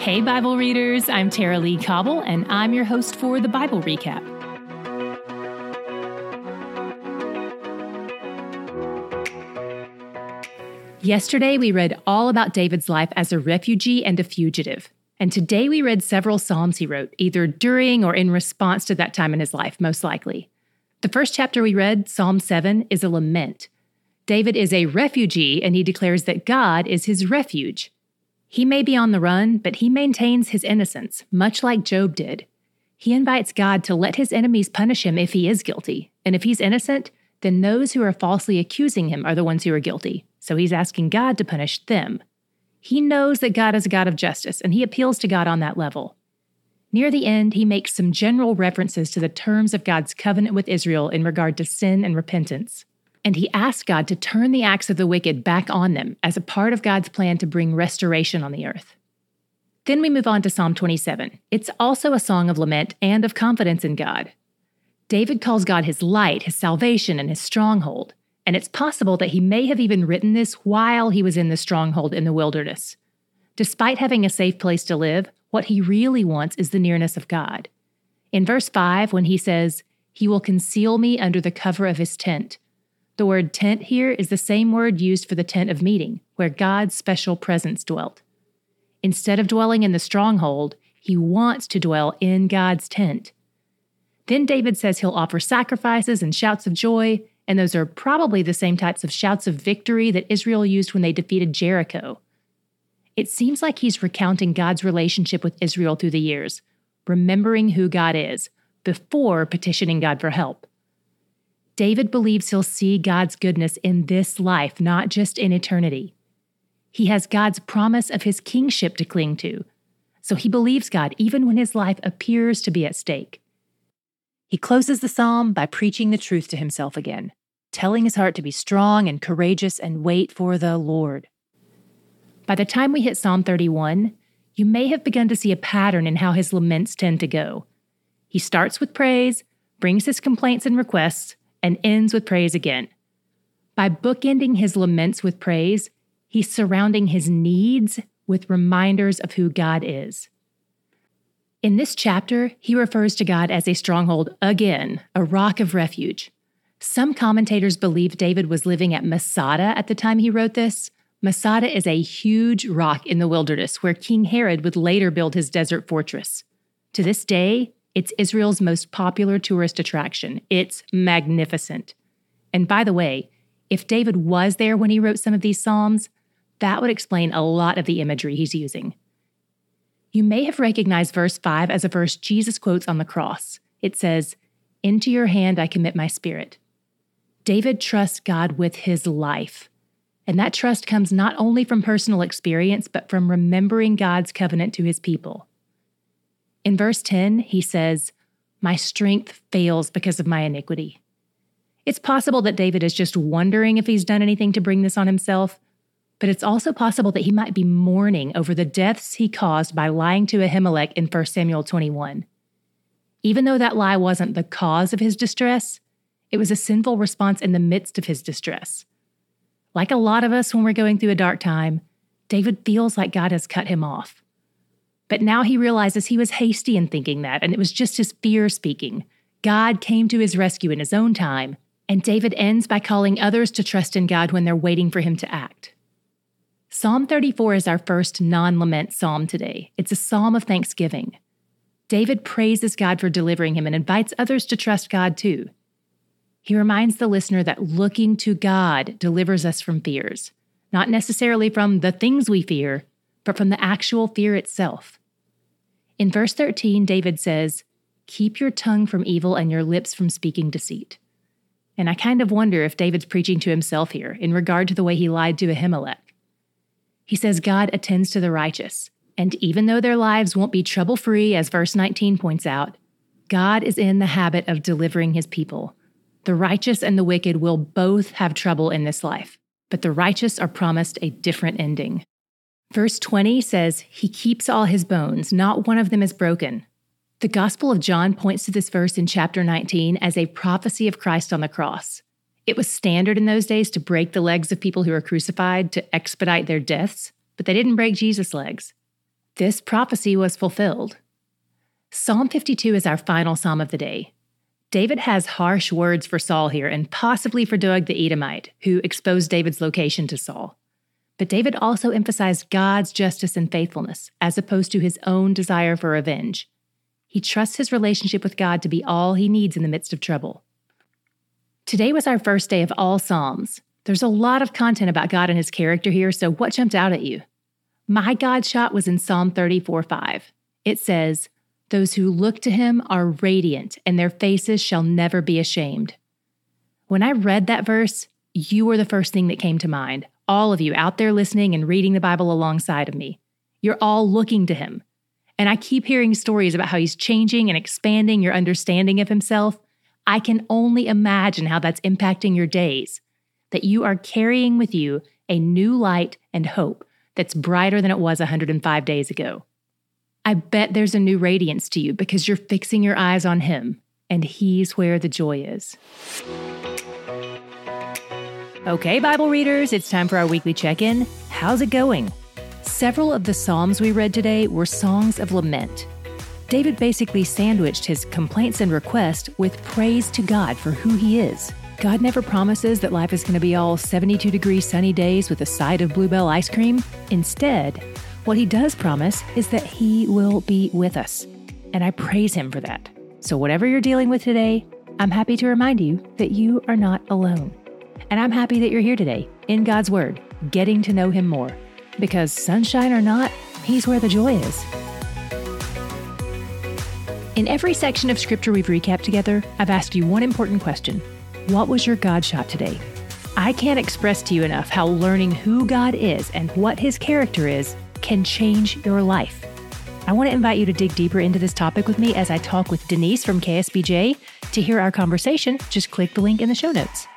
Hey, Bible readers, I'm Tara Lee Cobble, and I'm your host for the Bible Recap. Yesterday, we read all about David's life as a refugee and a fugitive. And today we read several Psalms he wrote, either during or in response to that time in his life, most likely. The first chapter we read, Psalm 7, is a lament. David is a refugee, and he declares that God is his refuge. He may be on the run, but he maintains his innocence, much like Job did. He invites God to let his enemies punish him if he is guilty. And if he's innocent, then those who are falsely accusing him are the ones who are guilty. So he's asking God to punish them. He knows that God is a God of justice, and he appeals to God on that level. Near the end, he makes some general references to the terms of God's covenant with Israel in regard to sin and repentance. And he asks God to turn the acts of the wicked back on them as a part of God's plan to bring restoration on the earth. Then we move on to Psalm 27. It's also a song of lament and of confidence in God. David calls God his light, his salvation, and his stronghold. And it's possible that he may have even written this while he was in the stronghold in the wilderness. Despite having a safe place to live, what he really wants is the nearness of God. In verse 5, when he says, "He will conceal me under the cover of his tent," the word tent here is the same word used for the tent of meeting, where God's special presence dwelt. Instead of dwelling in the stronghold, he wants to dwell in God's tent. Then David says he'll offer sacrifices and shouts of joy, and those are probably the same types of shouts of victory that Israel used when they defeated Jericho. It seems like he's recounting God's relationship with Israel through the years, remembering who God is, before petitioning God for help. David believes he'll see God's goodness in this life, not just in eternity. He has God's promise of his kingship to cling to, so he believes God even when his life appears to be at stake. He closes the psalm by preaching the truth to himself again, telling his heart to be strong and courageous and wait for the Lord. By the time we hit Psalm 31, you may have begun to see a pattern in how his laments tend to go. He starts with praise, brings his complaints and requests, and ends with praise again. By bookending his laments with praise, he's surrounding his needs with reminders of who God is. In this chapter, he refers to God as a stronghold again, a rock of refuge. Some commentators believe David was living at Masada at the time he wrote this. Masada is a huge rock in the wilderness where King Herod would later build his desert fortress. To this day, it's Israel's most popular tourist attraction. It's magnificent. And by the way, if David was there when he wrote some of these psalms, that would explain a lot of the imagery he's using. You may have recognized verse 5 as a verse Jesus quotes on the cross. It says, "Into your hand I commit my spirit." David trusts God with his life. And that trust comes not only from personal experience, but from remembering God's covenant to his people. In verse 10, he says, "My strength fails because of my iniquity." It's possible that David is just wondering if he's done anything to bring this on himself, but it's also possible that he might be mourning over the deaths he caused by lying to Ahimelech in 1 Samuel 21. Even though that lie wasn't the cause of his distress, it was a sinful response in the midst of his distress. Like a lot of us when we're going through a dark time, David feels like God has cut him off. But now he realizes he was hasty in thinking that, and it was just his fear speaking. God came to his rescue in his own time, and David ends by calling others to trust in God when they're waiting for him to act. Psalm 34 is our first non-lament psalm today. It's a psalm of thanksgiving. David praises God for delivering him and invites others to trust God too. He reminds the listener that looking to God delivers us from fears, not necessarily from the things we fear, but from the actual fear itself. In verse 13, David says, "Keep your tongue from evil and your lips from speaking deceit." And I kind of wonder if David's preaching to himself here in regard to the way he lied to Ahimelech. He says God attends to the righteous, and even though their lives won't be trouble-free, as verse 19 points out, God is in the habit of delivering his people. The righteous and the wicked will both have trouble in this life, but the righteous are promised a different ending. Verse 20 says, "He keeps all his bones, not one of them is broken." The Gospel of John points to this verse in chapter 19 as a prophecy of Christ on the cross. It was standard in those days to break the legs of people who were crucified to expedite their deaths, but they didn't break Jesus' legs. This prophecy was fulfilled. Psalm 52 is our final psalm of the day. David has harsh words for Saul here and possibly for Doeg the Edomite, who exposed David's location to Saul. But David also emphasized God's justice and faithfulness, as opposed to his own desire for revenge. He trusts his relationship with God to be all he needs in the midst of trouble. Today was our first day of all Psalms. There's a lot of content about God and his character here, so what jumped out at you? My God shot was in Psalm 34:5. It says, "Those who look to him are radiant, and their faces shall never be ashamed." When I read that verse, you were the first thing that came to mind. All of you out there listening and reading the Bible alongside of me. You're all looking to him. And I keep hearing stories about how he's changing and expanding your understanding of himself. I can only imagine how that's impacting your days, that you are carrying with you a new light and hope that's brighter than it was 105 days ago. I bet there's a new radiance to you because you're fixing your eyes on him, and he's where the joy is. Okay, Bible readers, it's time for our weekly check-in. How's it going? Several of the Psalms we read today were songs of lament. David basically sandwiched his complaints and requests with praise to God for who he is. God never promises that life is going to be all 72-degree sunny days with a side of Bluebell ice cream. Instead, what he does promise is that he will be with us. And I praise him for that. So whatever you're dealing with today, I'm happy to remind you that you are not alone. And I'm happy that you're here today, in God's Word, getting to know him more. Because sunshine or not, he's where the joy is. In every section of Scripture we've recapped together, I've asked you one important question. What was your God shot today? I can't express to you enough how learning who God is and what his character is can change your life. I want to invite you to dig deeper into this topic with me as I talk with Denise from KSBJ. To hear our conversation, just click the link in the show notes.